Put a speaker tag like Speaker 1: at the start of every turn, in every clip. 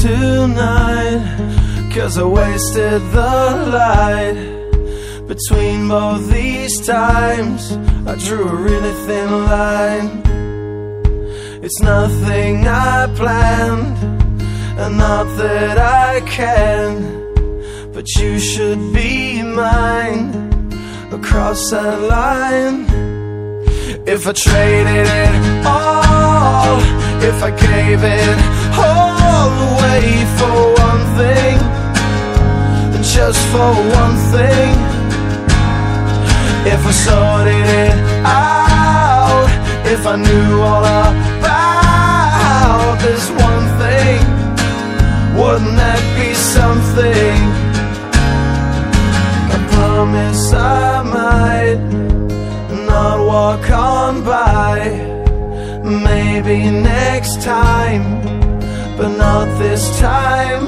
Speaker 1: tonight, 'cause I wasted the light. Between both these times I drew a really thin line. It's nothing I planned, and not that I can, but you should be mine across that line. If I traded it all, if I gave it all away for one thing, just for one thing, if I sorted it out, if I knew all about this one thing, wouldn't that be something? I promise I might not walk on by. Maybe next time, but not this time.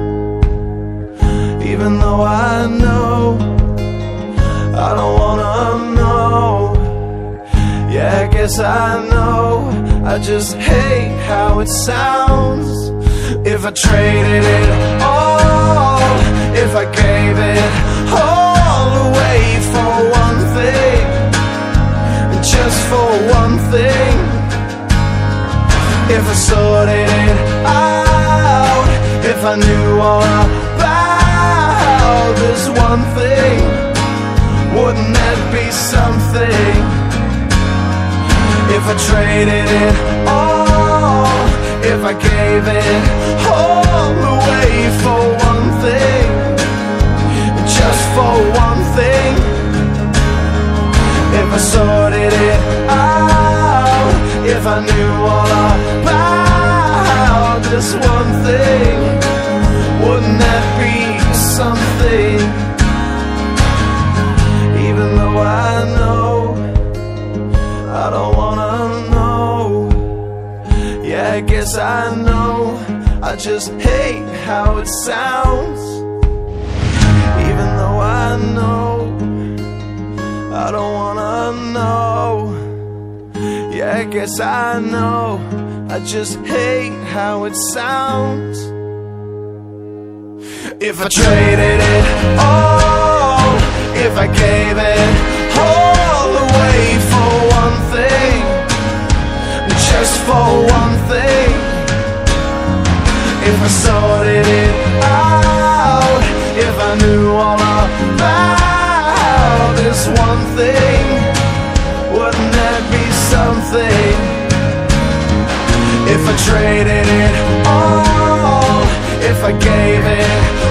Speaker 1: Even though I know I don't wanna know. Yeah, I guess I know, I just hate how it sounds. If I traded it all, if I gave it all away for one thing, just for one thing, if I sorted it out, if I knew all about this one thing, wouldn't that be something? If I traded it all, if I gave it all away for one thing, just for one thing, if I sorted it out, if I knew all about this one thing, wouldn't that be something? Even though I know I don't wanna know. Yeah, I guess I know, I just hate how it sounds. Even though I know I don't wanna know. Yeah, I guess I know, I just hate how it sounds. If I traded it all, if I gave it all away for one thing, just for one thing, if I sorted it out, if I knew all about this one thing, wouldn't that be something? If I traded it all, if I gave it